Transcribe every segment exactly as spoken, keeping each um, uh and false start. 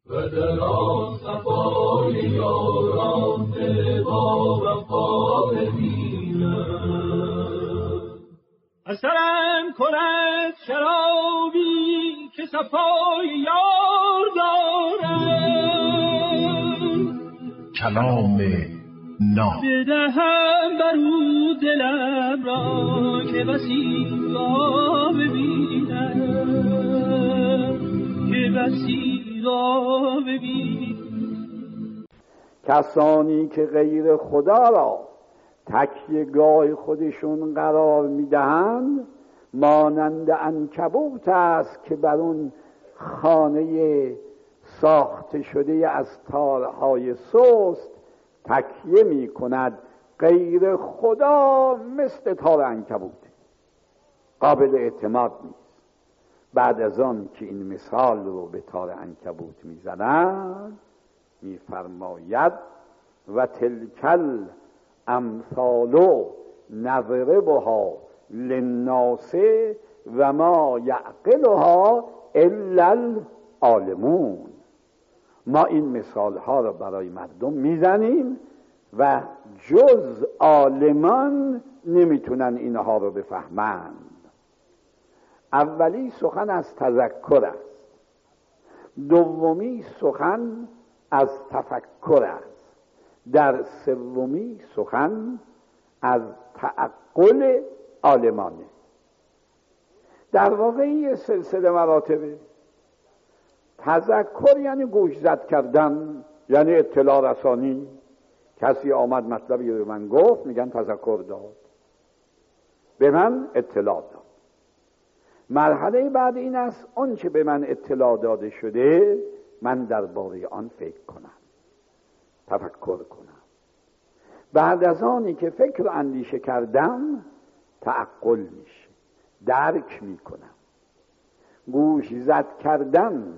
و در آن صفای یاران دل با وفا ببینم. اثرم کند شرابی که صفای یار دارم، کلام ناب بدهم برو دلم را که بسی را ببینم، که بسی را ببینم. کسانی که غیر خدا را تکیه‌گاه خودشون قرار میدهند مانند عنکبوت است که بر اون خانه ساخته شده از تارهای سست تکیه می کند. غیر خدا مثل تار عنکبوت، قابل اعتماد نیست. بعد از آن که این مثال رو به تار عنکبوت میزنند میفرماید و تلکل امثال نضربها للناس و ما یعقلها الا العالمون. ما این مثال ها را برای مردم میزنیم و جز عالمان نمیتونن اینها رو بفهمند. اولی سخن از تذکر است، دومی سخن از تفکر است، در سومی سخن از تعقل عالمانه. در واقع یه سلسله مراتبه. تذکر یعنی گوشزد کردن، یعنی اطلاع رسانی. کسی آمد مطلبی به من گفت میگن تذکر داد، به من اطلاع داد. مرحله بعد این است آنچه به من اطلاع داده شده من درباره آن فکر کنم، تفکر کنم. بعد از آنی که فکر و اندیشه کردم تعقل میشه، درک میکنم. گوش زد کردن،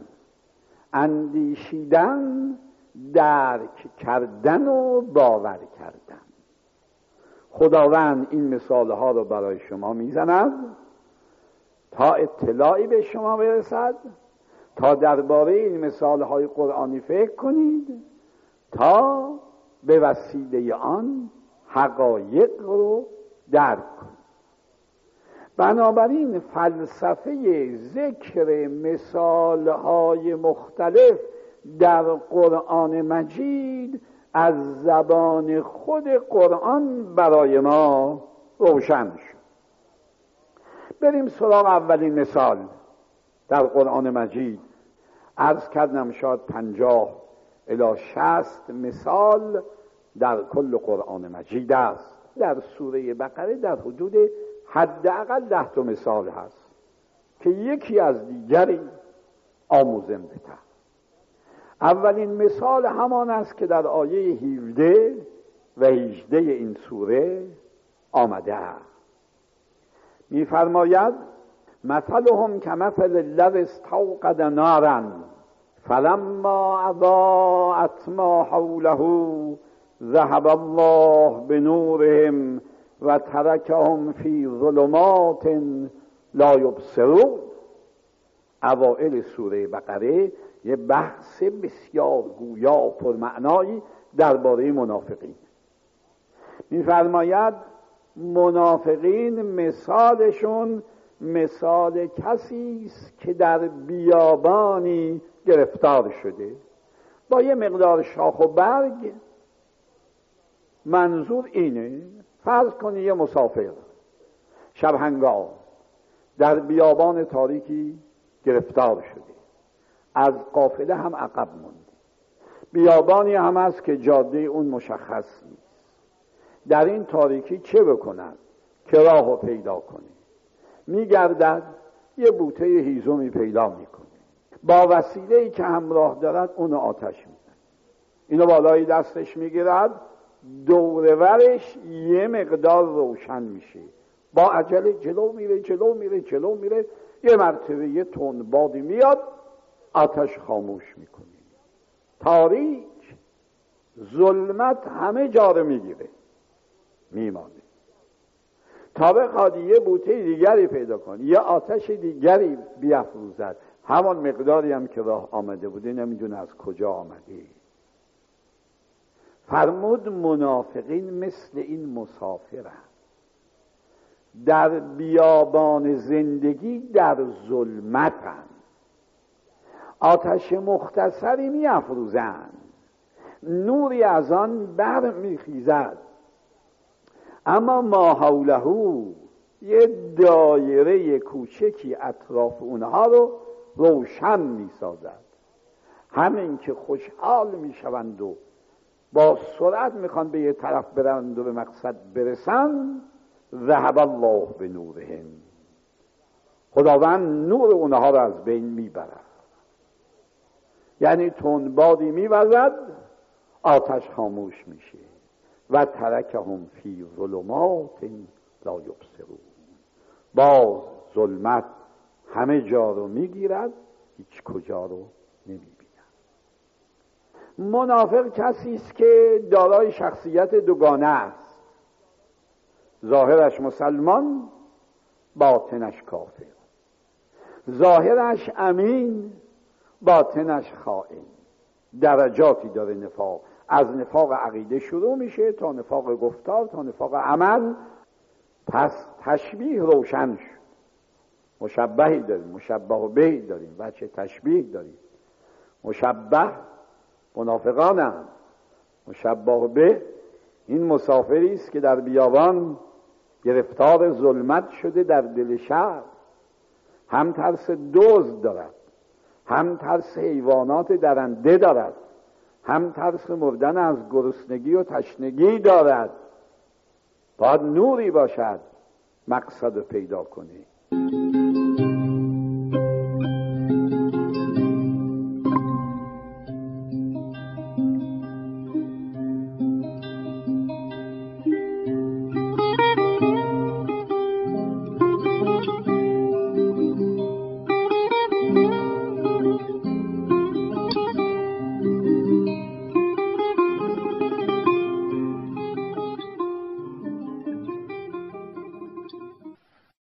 اندیشیدن، درک کردن و باور کردن. خداوند این مثال ها رو برای شما میزند تا اطلاعی به شما برسد، تا درباره این مثال های قرآنی فکر کنید، تا به وسیله آن حقایق رو درک کنید. بنابراین فلسفه ذکر مثال های مختلف در قرآن مجید از زبان خود قرآن برای ما روشن شد. بریم سراغ اولین مثال در قرآن مجید. عرض کردم شاید پنجاه الی شصت مثال در کل قرآن مجید است. در سوره بقره در حدود حداقل ده تا مثال هست که یکی از دیگری آموزنده تر. اولین مثال همان است که در آیه هفده و هجده این سوره آمده است. می‌فرماید مثلهم کمثل الذی استوقد نارا فلما اضاءت ما حوله ذهب الله بنورهم و ترکهم فی ظلمات لا یبصرون. اوائل سوره بقره یه بحث بسیار گویا و پرمعنایی درباره منافقین. می‌فرماید منافقین مثالشون مثال کسی است که در بیابانی گرفتار شده با یه مقدار شاخ و برگ. منظور اینه فرض کنی یه مسافر شب هنگام در بیابان تاریکی گرفتار شده، از قافله هم عقب مونده. بیابانی هم هست که جاده اون مشخص نیست. در این تاریکی چه بکند که راهو پیدا کنه؟ میگردد یه بوته هیزمی پیدا میکنه، با وسیله‌ای که همراه دارد اونو آتش میزنه. اینو بالای دستش میگیرد، دور ورش یه مقدار روشن میشه. با عجله جلو میره جلو میره جلو میره یه مرتبه یه تند بادی میاد، آتش خاموش میکنه. تاریک، ظلمت همه جا رو میگیره، میمانه. تا بخواد یه بوته دیگری پیدا کنه، یه آتش دیگری بیافروزد، همان مقداری هم که راه آمده بوده نمیدونه از کجا آمده. فرمود منافقین مثل این مسافرن در بیابان زندگی در ظلمتن، آتش مختصری می افروزند، نوری از آن بر می خیزد، اما ما حوله یه دایره کوچکی اطراف اونها رو روشن می سازد. همین که خوشحال می شوند و با سرعت می خوان به یه طرف برند و به مقصد برسند، ذهب الله به نورهم، خداوند نور اونها رو از بین می برد. یعنی تندبادی می وزد، آتش خاموش میشه. و ترکهم فی ظلمات لا یبصرون، باز ظلمت همه جا رو میگیرد، هیچ کجا رو نمیبیند. منافق کسی است که دارای شخصیت دوگانه است، ظاهرش مسلمان، باطنش کافر، ظاهرش امین، باطنش خائن. درجاتی داره نفاق، از نفاق عقیده شروع میشه تا نفاق گفتار تا نفاق عمل. پس تشبیه روشن شد. مشبهی داریم، مشبه به داریم، بچه تشبیه داریم. مشبه منافقان هم، مشبه به این مسافری است که در بیابان گرفتار ظلمت شده در دل شهر، هم ترس دزد دارد، هم ترس حیوانات درنده دارد، هم ترس مردن از گرسنگی و تشنگی دارد. باید نوری باشد مقصد پیدا کنه.